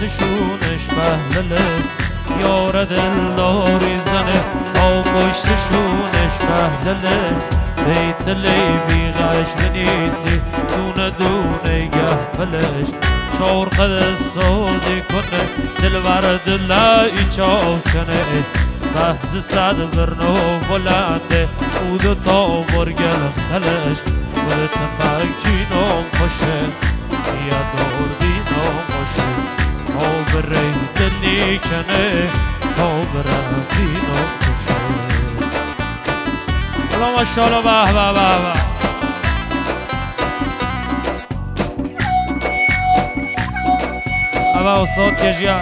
پشتشونش بهلله یار دلداری زنه با پشتشونش بهلله بیت لیبی غش بنیسی دونه دونه گهپلش چار قد سودی کنه دلور دلای چاکنه بحث صد برنو بلنده اود تا برگل خلش بر تفک چینام خوشه یا دور دینام خوشه تا بره دلی کنه تا بره دینام خوشه الله ماشاءالله به به به به ابا استاد کجیان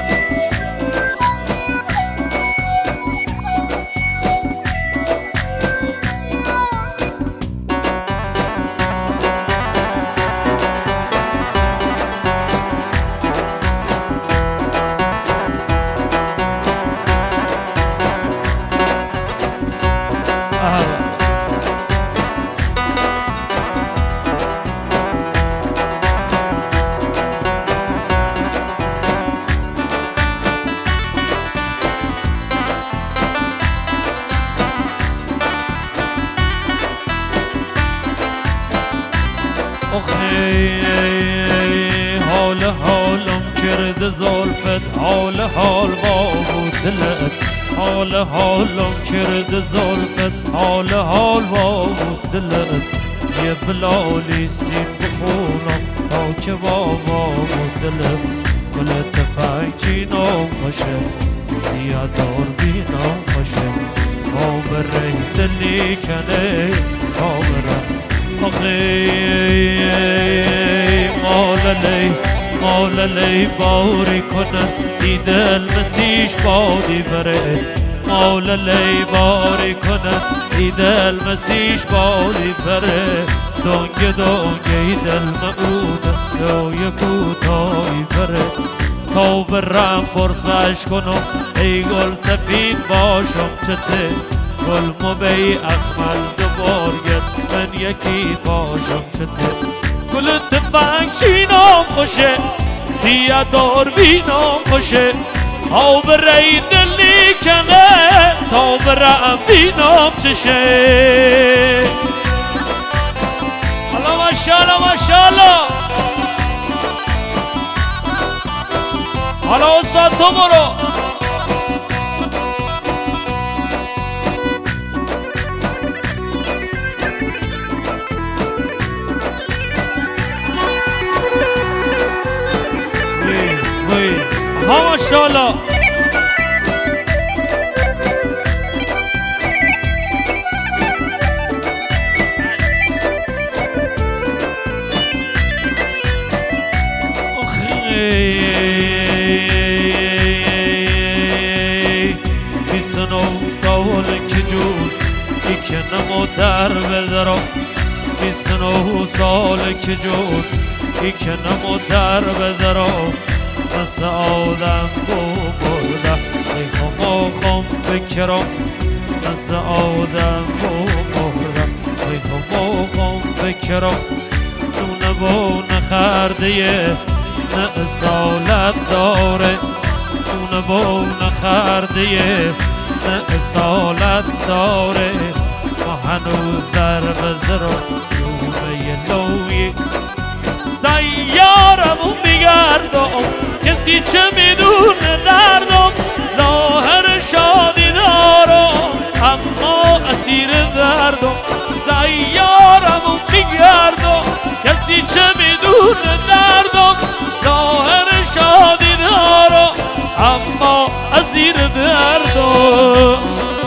حال حالم کرد زلفت حال حال با دلت حال حالم کرد زلفت حال حال با دلت یه بلالی سیم بخونم تا که بابا دلت گل تفنگی نام باشه یا دار بینام باشه تا بره دلی کنه تا بره ماللی باری کنه دید المسیش بادی بره ماللی باری کنه دید المسیش بادی بره دنگ دنگی دل معونه روی کوتاهی بره تا برم فرسوش کنم ای گل سفید باشم چته گل مبی اخمل دوبار گد من یکی باشم چته گل تفنگ چینام خوشه دیا دار بینام خوشه تا بره دلی کنه تا برم بینام چشه الله ماشاءالله ماشاءالله حالا استاد تو برو ها ماشاءالله بیستنو سال که جود ای که نمو در بدرم بیستنو سال که جود ای که نمو در بدرم مثل آدم بمرده ای هماخم بکرم مثل آدم بمرده ای هماخم بکرم نونه با نخرده نه اصالت داره نونه با نخرده نه اصالت داره ما هنوز در بزرم جومه لوی سیارمو میگردم کسی چه میدونه دردم ظاهر شادی دارم اما اسیر دردم سیارمو میگردم کسی چه میدونه دردم ظاهر شادی دارم اما اسیر دردم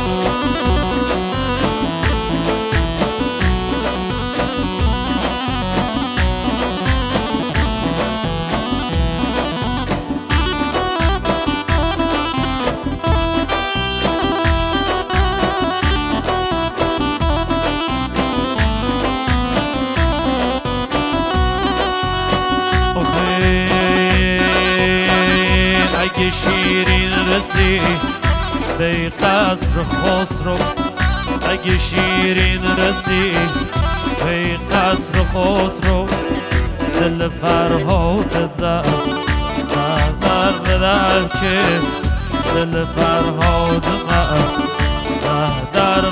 اگه شیرین رسی به قصر خسرو اگه شیرین رسی به قصر خسرو دل فرهاد زد در بدر که دل فرهاد در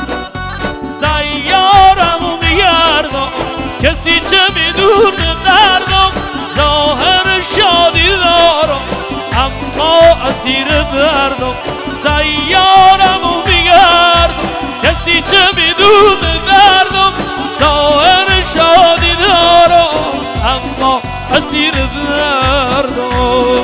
سیارمو میگردم کسی چه میدونه دردم ظاهر شادی دارم اما اسیر دردم سیارمو میگردم کسی چه میدونه دردم ظاهر شادی دارم اما اسیر دردم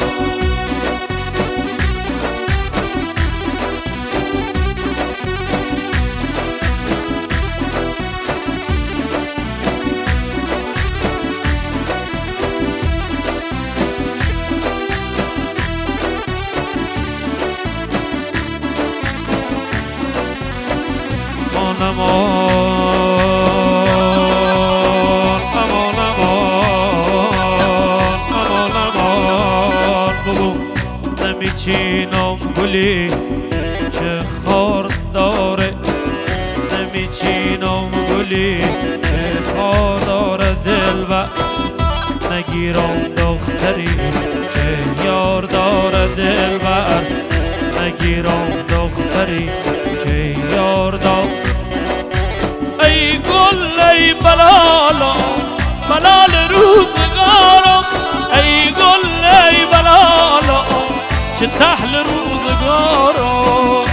نمیچینم گلی که خار داره نمیچینم گلی که خار داره دلبر نگیرم دختری که یار داره دلبر نگیرم دختری که یار داره ای گل ای بلالا بلال روزگارم ای گل ای بلالا چه تحل روزگارم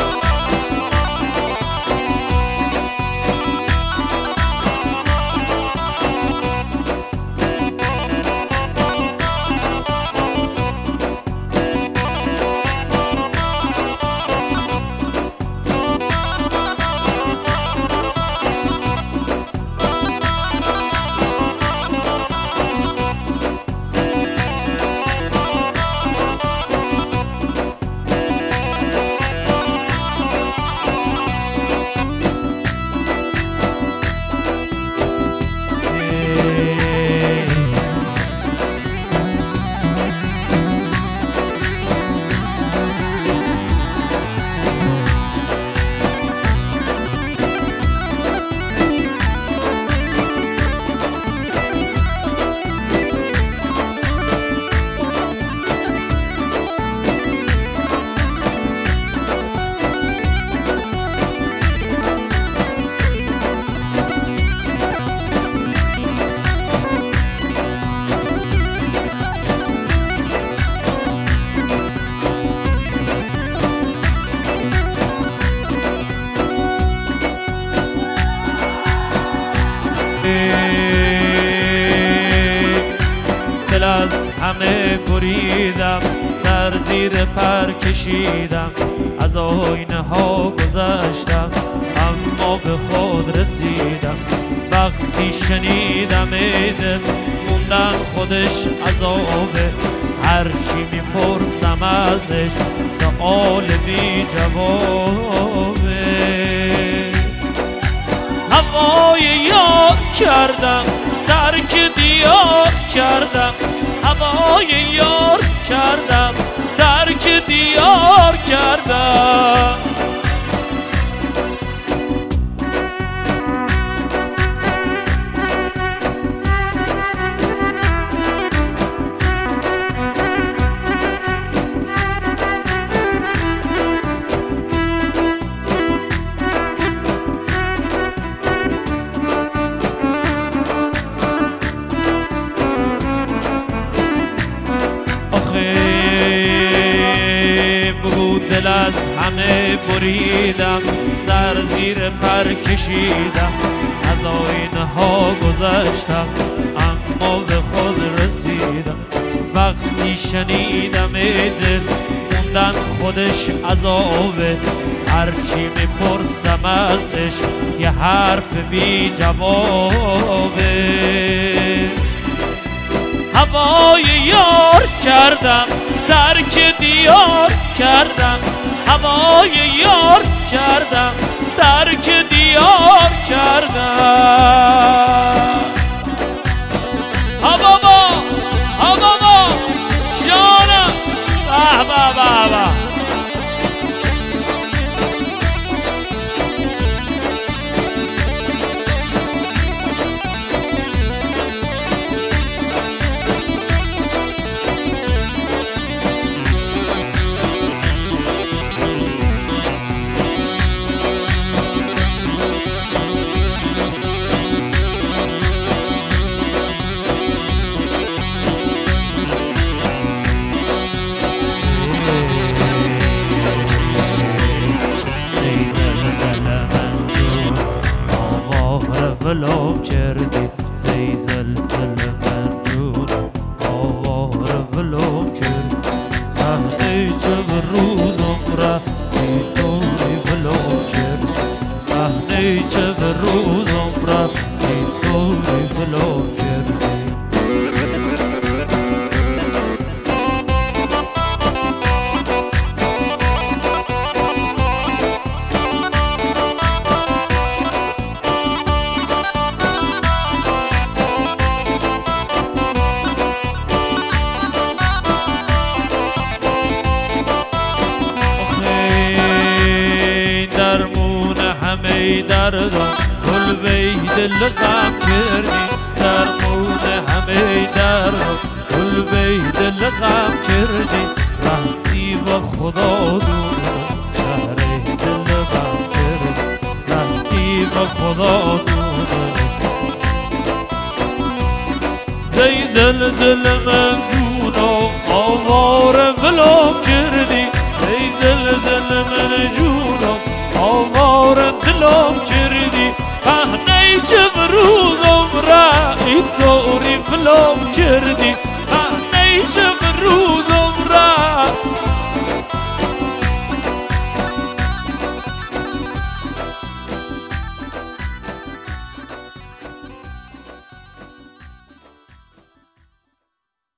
دل از همه بریدم سر زیر پر کشیدم از آینه ها گذشتم اما به خود رسیدم وقتی شنیدم ای دل موندن خودش عذابه هرچی میپرسم ازش سؤال بی جوابه هوای یاد کردم ترک دیار کردم هوای یار کردم ترک دیار کردم بگو دل از همه بریدم سر زیر پر کشیدم از آینه ها گذشتم اما به خود رسیدم وقتی شنیدم ای دل موندن خودش عذابه هرچی میپرسم ازش یه حرف بی جوابه هوای یار کردم ترک دیار کردم هوای یار کردم ترک دیار کردم ها بابا جانم به زلزل من جونم آوار ولو کرد اهنی چه روزم رفتی توی ولو کرد اهنی چه روزم رفتی توی ولو کردی همه دردم گل به دل غم کردی درمون همه دردم گل به دل غم کردی رفتی و خدا دونم شهر دل غم کردی رفتی و خدا دونم زی زلزل من جونم